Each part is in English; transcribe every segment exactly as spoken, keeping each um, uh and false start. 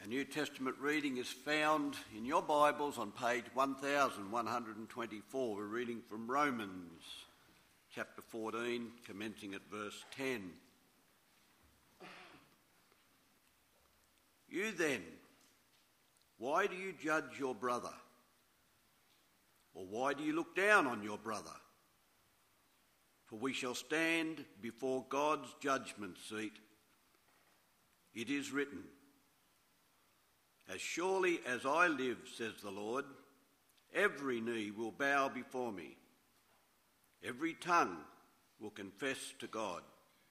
New Testament reading is found in your Bibles on page one thousand one hundred twenty-four. We're reading from Romans chapter fourteen, commencing at verse ten. You then, why do you judge your brother? Or why do you look down on your brother? For we shall stand before God's judgment seat. It is written, as surely as I live, says the Lord, every knee will bow before me. Every tongue will confess to God.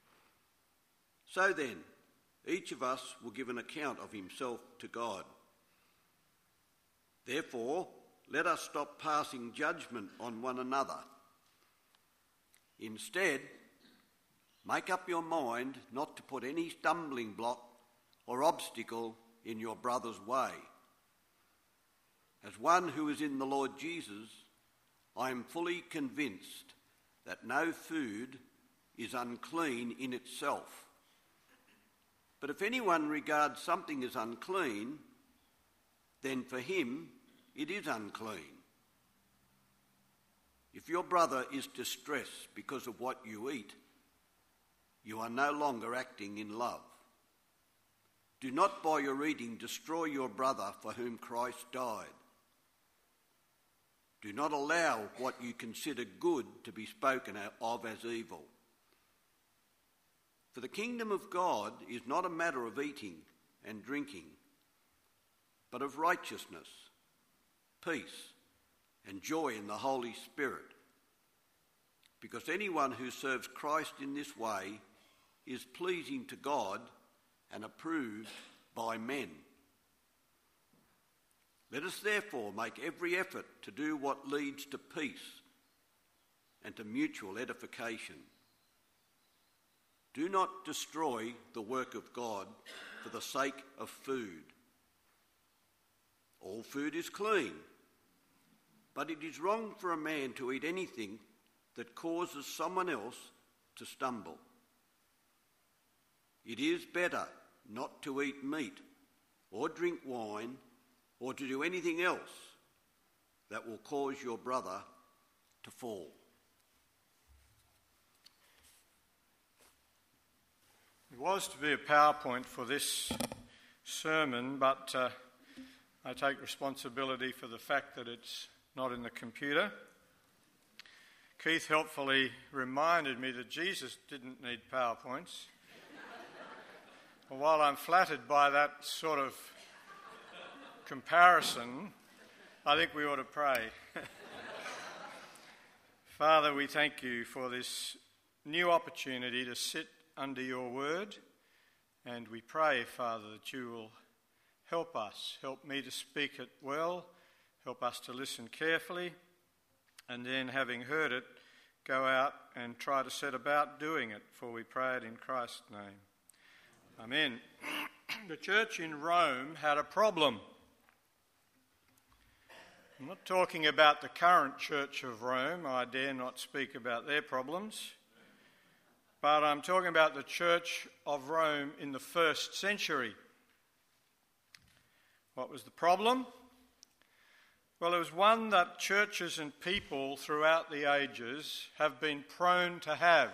So then, each of us will give an account of himself to God. Therefore, let us stop passing judgment on one another. Instead, make up your mind not to put any stumbling block or obstacle in your brother's way. As one who is in the Lord Jesus, I am fully convinced that no food is unclean in itself. But if anyone regards something as unclean, then for him it is unclean. If your brother is distressed because of what you eat, you are no longer acting in love. Do not by your eating destroy your brother for whom Christ died. Do not allow what you consider good to be spoken of as evil. For the kingdom of God is not a matter of eating and drinking, but of righteousness, peace, and joy in the Holy Spirit. Because anyone who serves Christ in this way is pleasing to God and approved by men. Let us therefore make every effort to do what leads to peace and to mutual edification. Do not destroy the work of God for the sake of food. All food is clean, but it is wrong for a man to eat anything that causes someone else to stumble. It is better not to eat meat or drink wine or to do anything else that will cause your brother to fall. It was to be a PowerPoint for this sermon, but uh, I take responsibility for the fact that it's not in the computer. Keith helpfully reminded me that Jesus didn't need PowerPoints. Well, while I'm flattered by that sort of comparison, I think we ought to pray. Father, we thank you for this new opportunity to sit under your word, and we pray, Father, that you will help us, help me to speak it well, help us to listen carefully, and then, having heard it, go out and try to set about doing it, for we pray it in Christ's name. Amen. The church in Rome had a problem. I'm not talking about the current church of Rome. I dare not speak about their problems. But I'm talking about the church of Rome in the first century. What was the problem? Well, it was one that churches and people throughout the ages have been prone to have.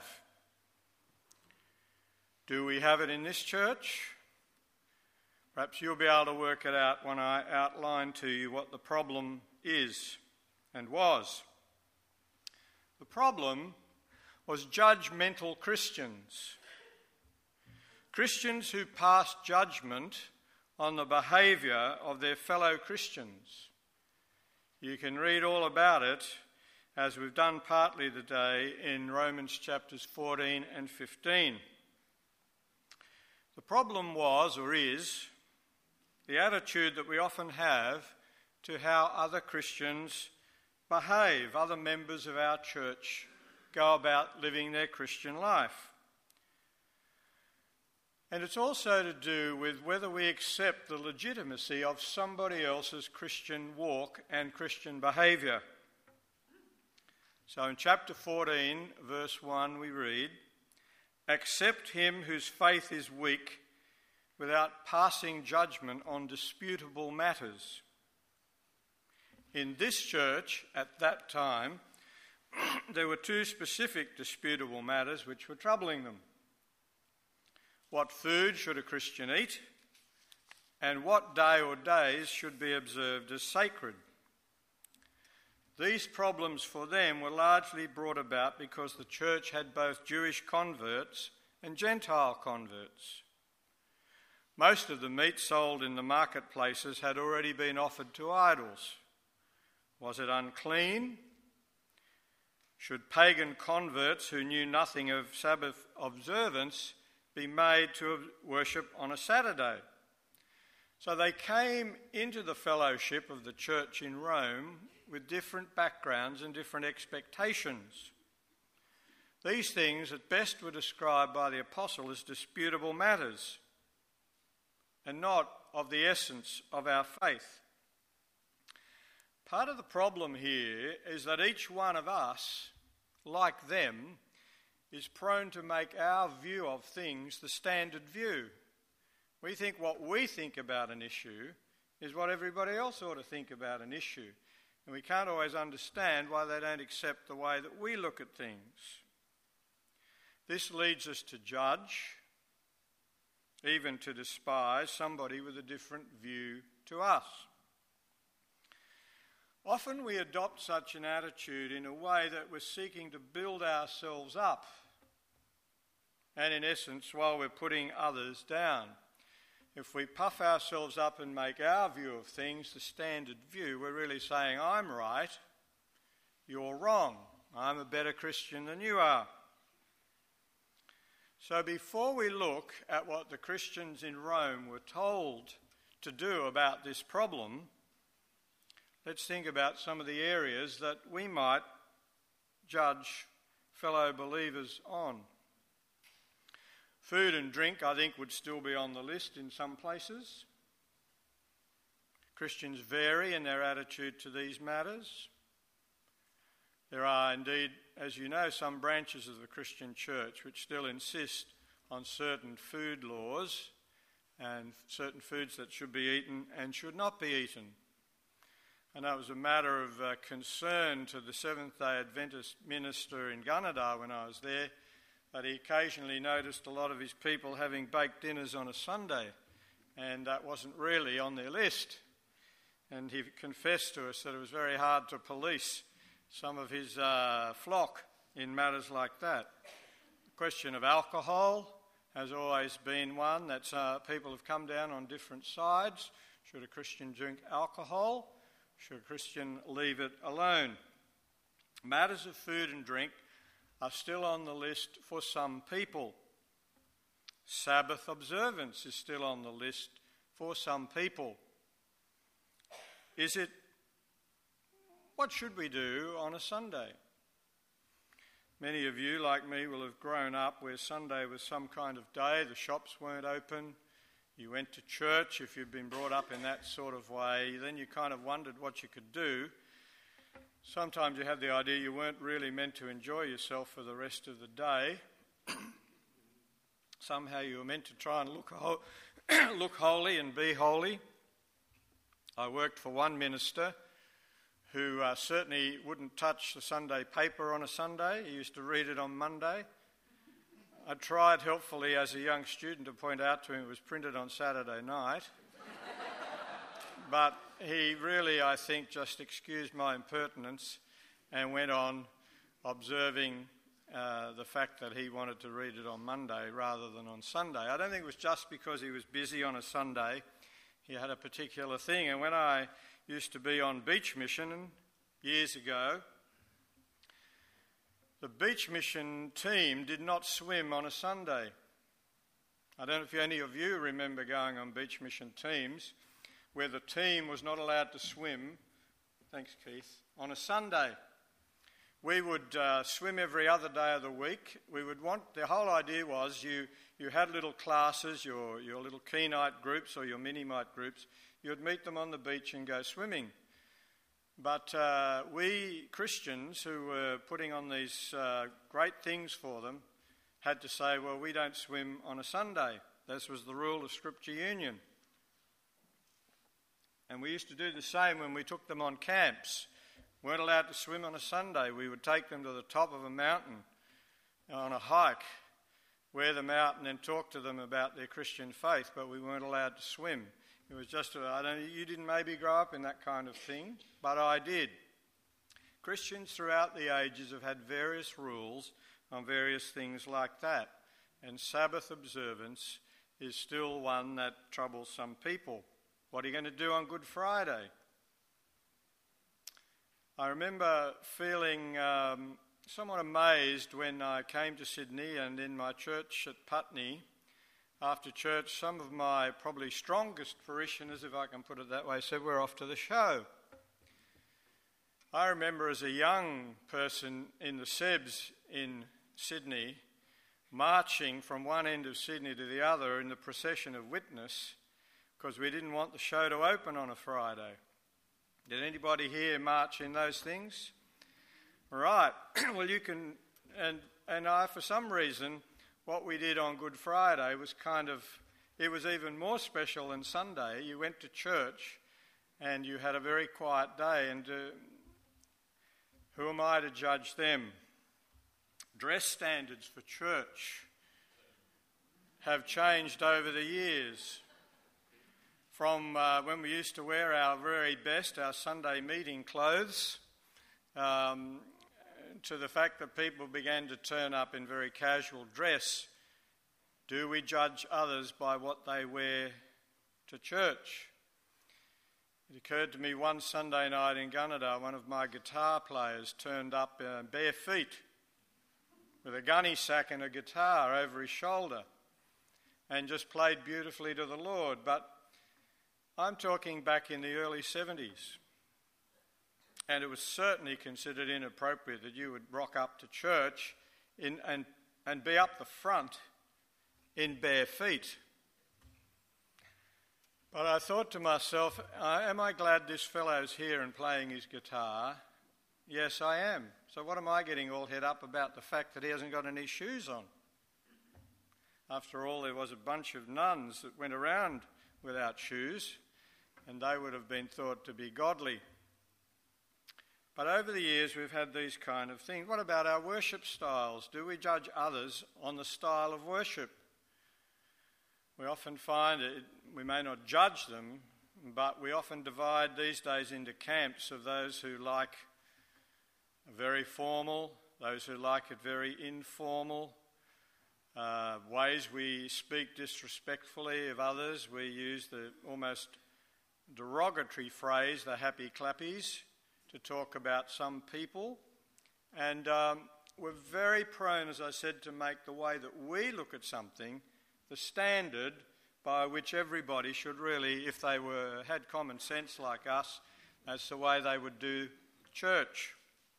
Do we have it in this church? Perhaps you'll be able to work it out when I outline to you what the problem is and was. The problem was judgmental Christians. Christians who passed judgment on the behaviour of their fellow Christians. You can read all about it, as we've done partly today, in Romans chapters fourteen and fifteen. The problem was, or is, the attitude that we often have to how other Christians behave, other members of our church go about living their Christian life. And it's also to do with whether we accept the legitimacy of somebody else's Christian walk and Christian behaviour. So in chapter fourteen, verse one, we read, "Accept him whose faith is weak, without passing judgment on disputable matters. In this church at that time, there were two specific disputable matters which were troubling them. What food should a Christian eat, and what day or days should be observed as sacred? These problems for them were largely brought about because the church had both Jewish converts and Gentile converts. Most of the meat sold in the marketplaces had already been offered to idols. Was it unclean? Should pagan converts who knew nothing of Sabbath observance be made to worship on a Saturday? So they came into the fellowship of the church in Rome with different backgrounds and different expectations. These things at best were described by the apostle as disputable matters and not of the essence of our faith. Part of the problem here is that each one of us, like them, is prone to make our view of things the standard view. We think what we think about an issue is what everybody else ought to think about an issue. And we can't always understand why they don't accept the way that we look at things. This leads us to judge, even to despise somebody with a different view to us. Often we adopt such an attitude in a way that we're seeking to build ourselves up, and in essence, while we're putting others down. If we puff ourselves up and make our view of things the standard view, we're really saying, I'm right, you're wrong, I'm a better Christian than you are. So before we look at what the Christians in Rome were told to do about this problem, let's think about some of the areas that we might judge fellow believers on. Food and drink, I think, would still be on the list in some places. Christians vary in their attitude to these matters. There are indeed, as you know, some branches of the Christian church which still insist on certain food laws and certain foods that should be eaten and should not be eaten. And that was a matter of uh, concern to the Seventh-day Adventist minister in Gunnedah when I was there, that he occasionally noticed a lot of his people having baked dinners on a Sunday, and that wasn't really on their list. And he confessed to us that it was very hard to police some of his uh, flock in matters like that. The question of alcohol has always been one that uh, people have come down on different sides. Should a Christian drink alcohol? Should a Christian leave it alone? Matters of food and drink are still on the list for some people. Sabbath observance is still on the list for some people. Is it, what should we do on a Sunday? Many of you, like me, will have grown up where Sunday was some kind of day, the shops weren't open, you went to church if you'd been brought up in that sort of way, then you kind of wondered what you could do. Sometimes you had the idea you weren't really meant to enjoy yourself for the rest of the day. Somehow you were meant to try and look, ho- look holy and be holy. I worked for one minister who uh, certainly wouldn't touch the Sunday paper on a Sunday. He used to read it on Monday. I tried helpfully as a young student to point out to him it was printed on Saturday night. But he really, I think, just excused my impertinence and went on observing uh, the fact that he wanted to read it on Monday rather than on Sunday. I don't think it was just because he was busy on a Sunday. He had a particular thing. And when I used to be on beach mission years ago, the beach mission team did not swim on a Sunday. I don't know if any of you remember going on beach mission teams where the team was not allowed to swim, thanks Keith, on a Sunday. We would uh, swim every other day of the week. We would want, the whole idea was you, you had little classes, your, your little Keenite groups or your Minimite groups, you'd meet them on the beach and go swimming. But uh, we Christians who were putting on these uh, great things for them had to say, well, we don't swim on a Sunday. This was the rule of Scripture Union. And we used to do the same when we took them on camps. We weren't allowed to swim on a Sunday. We would take them to the top of a mountain on a hike, wear them out and then talk to them about their Christian faith, but we weren't allowed to swim. It was just, a, I don't know, you didn't maybe grow up in that kind of thing, but I did. Christians throughout the ages have had various rules on various things like that, and Sabbath observance is still one that troubles some people. What are you going to do on Good Friday? I remember feeling um, somewhat amazed when I came to Sydney, and in my church at Putney, after church, some of my probably strongest parishioners, if I can put it that way, said, "We're off to the show." I remember as a young person in the Sebs in Sydney, marching from one end of Sydney to the other in the procession of witness, because we didn't want the show to open on a Friday. Did anybody here march in those things? Right. Well, you can, and and I, for some reason, what we did on Good Friday was kind of, it was even more special than Sunday. You went to church and you had a very quiet day, and uh, who am I to judge them? Dress standards for church have changed over the years. From uh, when we used to wear our very best, our Sunday meeting clothes, um, to the fact that people began to turn up in very casual dress. Do we judge others by what they wear to church? It occurred to me one Sunday night in Gunnedah, one of my guitar players turned up uh, bare feet with a gunny sack and a guitar over his shoulder and just played beautifully to the Lord. But I'm talking back in the early seventies, and it was certainly considered inappropriate that you would rock up to church in, and, and be up the front in bare feet. But I thought to myself, am I glad this fellow's here and playing his guitar? Yes, I am. So what am I getting all head up about the fact that he hasn't got any shoes on? After all, there was a bunch of nuns that went around without shoes, and they would have been thought to be godly. But over the years, we've had these kind of things. What about our worship styles? Do we judge others on the style of worship? We often find it, we may not judge them, but we often divide these days into camps of those who like very formal, those who like it very informal, uh, ways we speak disrespectfully of others. We use the almost derogatory phrase, the happy clappies, to talk about some people. And um, we're very prone, as I said, to make the way that we look at something the standard by which everybody should really, if they were had common sense like us, that's the way they would do church.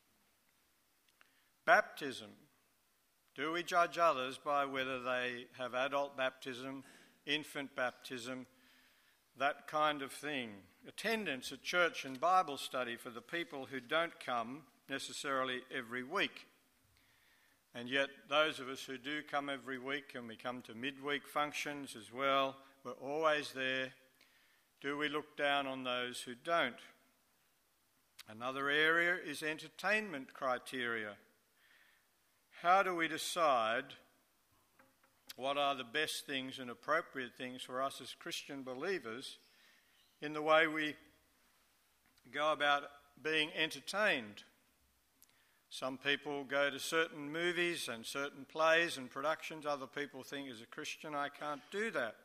Baptism. Do we judge others by whether they have adult baptism, infant baptism, that kind of thing? Attendance at church and Bible study for the people who don't come necessarily every week. And yet those of us who do come every week, and we come to midweek functions as well, we're always there. Do we look down on those who don't? Another area is entertainment criteria. How do we decide what are the best things and appropriate things for us as Christian believers in the way we go about being entertained? Some people go to certain movies and certain plays and productions. Other people think, as a Christian, I can't do that.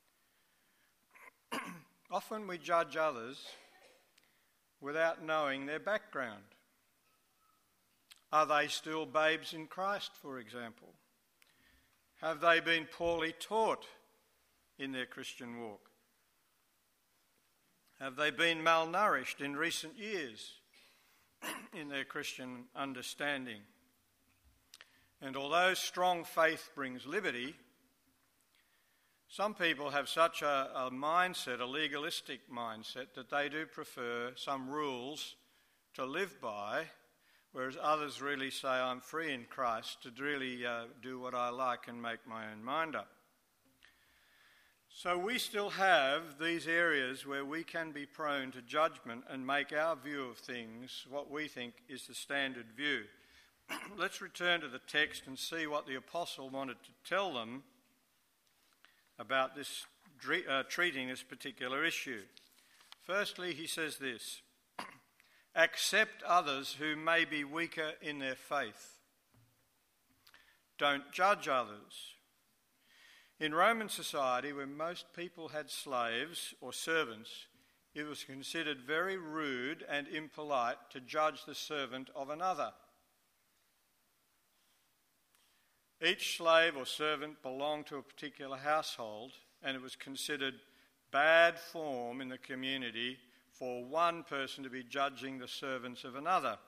Often we judge others without knowing their background. Are they still babes in Christ, for example? Have they been poorly taught in their Christian walk? Have they been malnourished in recent years in their Christian understanding? And although strong faith brings liberty, some people have such a, a mindset, a legalistic mindset, that they do prefer some rules to live by, whereas others really say, I'm free in Christ, to really uh, do what I like and make my own mind up. So we still have these areas where we can be prone to judgment and make our view of things what we think is the standard view. Let's return to the text and see what the apostle wanted to tell them about this uh, treating this particular issue. Firstly, he says this: accept others who may be weaker in their faith. Don't judge others. In Roman society, where most people had slaves or servants, it was considered very rude and impolite to judge the servant of another. Each slave or servant belonged to a particular household, and it was considered bad form in the community for one person to be judging the servants of another.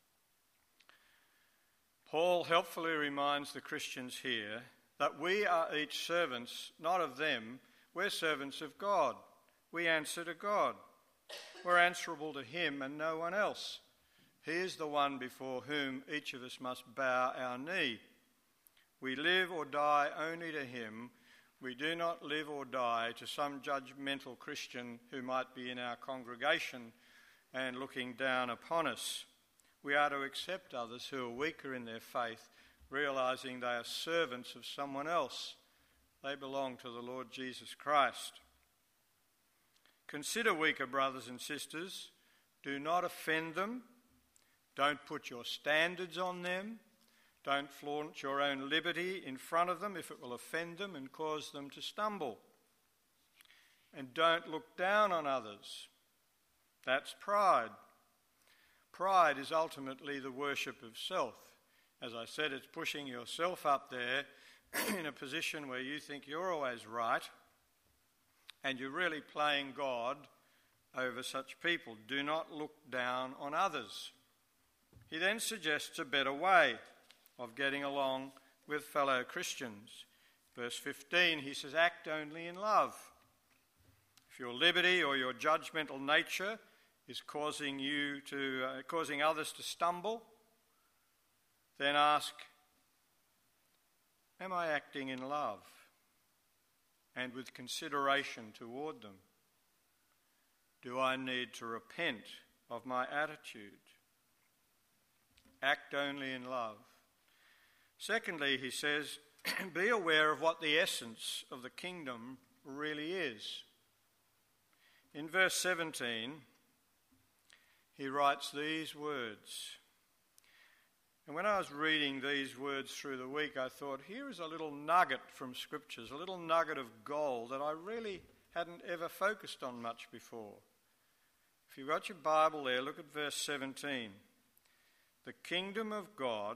Paul helpfully reminds the Christians here that we are each servants, not of them. We're servants of God. We answer to God. We're answerable to him and no one else. He is the one before whom each of us must bow our knee. We live or die only to him. We do not live or die to some judgmental Christian who might be in our congregation and looking down upon us. We are to accept others who are weaker in their faith, realizing they are servants of someone else. They belong to the Lord Jesus Christ. Consider weaker brothers and sisters. Do not offend them. Don't put your standards on them. Don't flaunt your own liberty in front of them if it will offend them and cause them to stumble. And don't look down on others. That's pride. Pride is ultimately the worship of self. As I said, it's pushing yourself up there in a position where you think you're always right, and you're really playing God over such people. Do not look down on others. He then suggests a better way of getting along with fellow Christians. Verse fifteen, he says, act only in love. If your liberty or your judgmental nature is causing you to uh, causing others to stumble, then ask, am I acting in love and with consideration toward them? Do I need to repent of my attitude? Act only in love. Secondly, he says, be aware of what the essence of the kingdom really is. In verse seventeen, he writes these words. And when I was reading these words through the week, I thought, here is a little nugget from Scriptures, a little nugget of gold that I really hadn't ever focused on much before. If you've got your Bible there, look at verse seventeen. The kingdom of God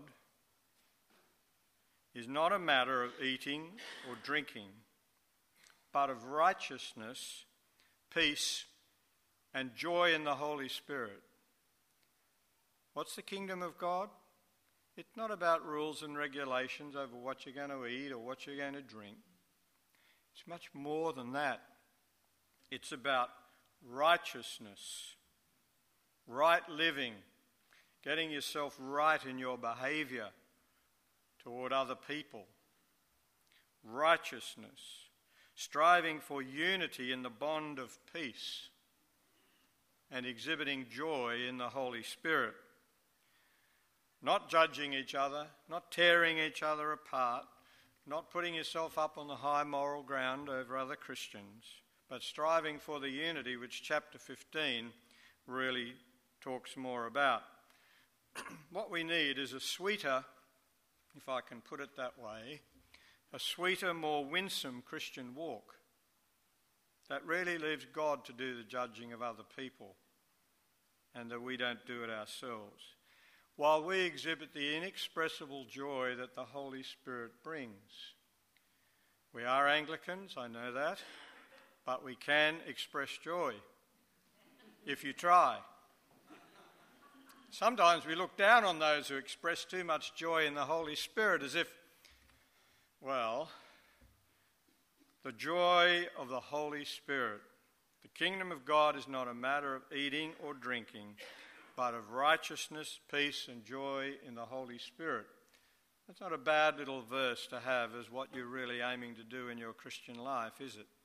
is not a matter of eating or drinking, but of righteousness, peace, and joy in the Holy Spirit. What's the kingdom of God? It's not about rules and regulations over what you're going to eat or what you're going to drink. It's much more than that. It's about righteousness, right living, getting yourself right in your behaviour toward other people. Righteousness, striving for unity in the bond of peace, and exhibiting joy in the Holy Spirit. Not judging each other, not tearing each other apart, not putting yourself up on the high moral ground over other Christians, but striving for the unity which chapter fifteen really talks more about. What we need is a sweeter, if I can put it that way, a sweeter, more winsome Christian walk that really leaves God to do the judging of other people and that we don't do it ourselves, while we exhibit the inexpressible joy that the Holy Spirit brings. We are Anglicans, I know that, but we can express joy if you try. Sometimes we look down on those who express too much joy in the Holy Spirit as if, well, the joy of the Holy Spirit. The kingdom of God is not a matter of eating or drinking, but of righteousness, peace, and joy in the Holy Spirit. That's not a bad little verse to have as what you're really aiming to do in your Christian life, is it?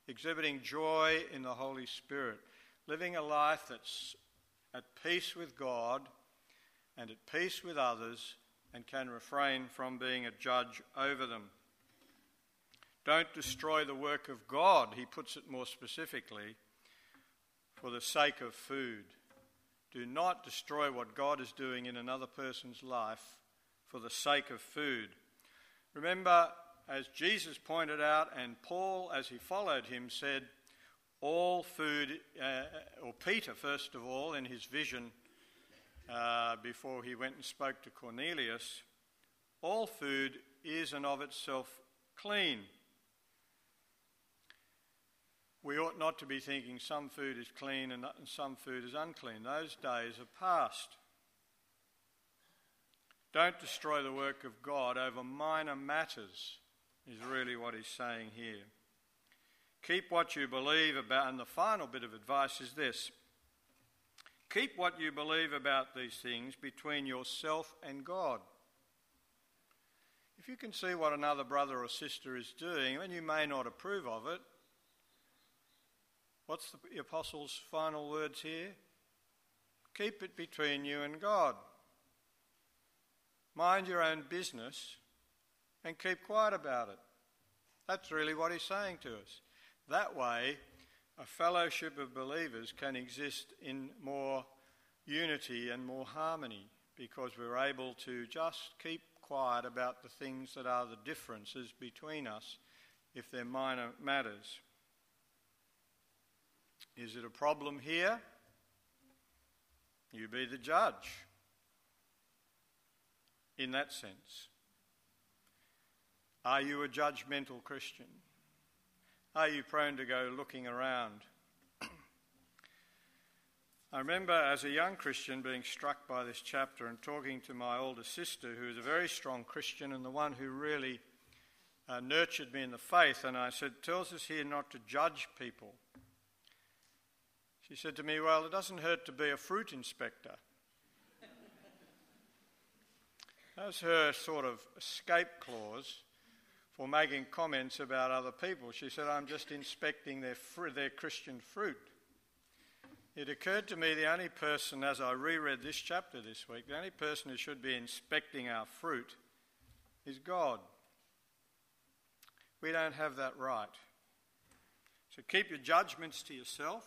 exhibiting joy in the Holy Spirit, living a life that's at peace with God and at peace with others and can refrain from being a judge over them. Don't destroy the work of God, he puts it more specifically, for the sake of food. Do not destroy what God is doing in another person's life for the sake of food. Remember, as Jesus pointed out, and Paul, as he followed him, said, all food, uh, or Peter, first of all, in his vision uh, before he went and spoke to Cornelius, all food is and of itself clean. We ought not to be thinking some food is clean and some food is unclean. Those days are past. Don't destroy the work of God over minor matters, is really what he's saying here. Keep what you believe about, and the final bit of advice is this. Keep what you believe about these things between yourself and God. If you can see what another brother or sister is doing, and you may not approve of it, what's the apostle's final words here? Keep it between you and God. Mind your own business and keep quiet about it. That's really what he's saying to us. That way, a fellowship of believers can exist in more unity and more harmony because we're able to just keep quiet about the things that are the differences between us if they're minor matters. Is it a problem here? You be the judge in that sense. Are you a judgmental Christian? Are you prone to go looking around? I remember as a young Christian being struck by this chapter and talking to my older sister, who is a very strong Christian and the one who really uh, nurtured me in the faith, and I said, tells us here not to judge people. She said to me, well, it doesn't hurt to be a fruit inspector. That was her sort of escape clause for making comments about other people. She said, I'm just inspecting their fr- their Christian fruit. It occurred to me the only person, as I reread this chapter this week, the only person who should be inspecting our fruit is God. We don't have that right. So keep your judgments to yourself.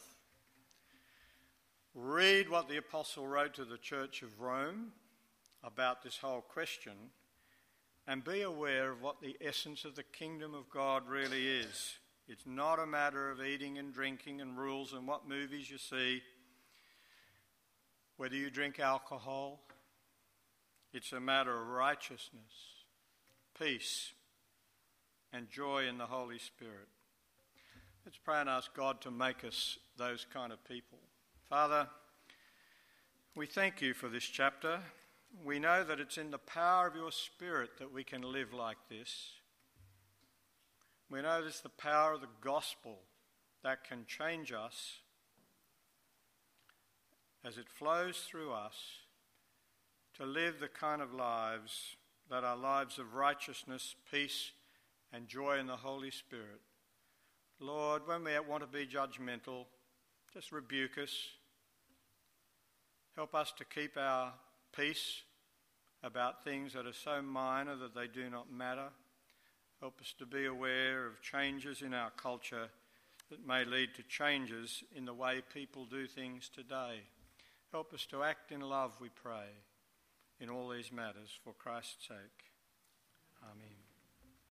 Read what the apostle wrote to the Church of Rome about this whole question, and be aware of what the essence of the kingdom of God really is. It's not a matter of eating and drinking and rules and what movies you see, whether you drink alcohol. It's a matter of righteousness, peace, and joy in the Holy Spirit. Let's pray and ask God to make us those kind of people. Father, we thank you for this chapter. We know that it's in the power of your Spirit that we can live like this. We know it's the power of the gospel that can change us as it flows through us to live the kind of lives that are lives of righteousness, peace, and joy in the Holy Spirit. Lord, when we want to be judgmental, just rebuke us. Help us to keep our peace about things that are so minor that they do not matter. Help us to be aware of changes in our culture that may lead to changes in the way people do things today. Help us to act in love, we pray, in all these matters for Christ's sake. Amen.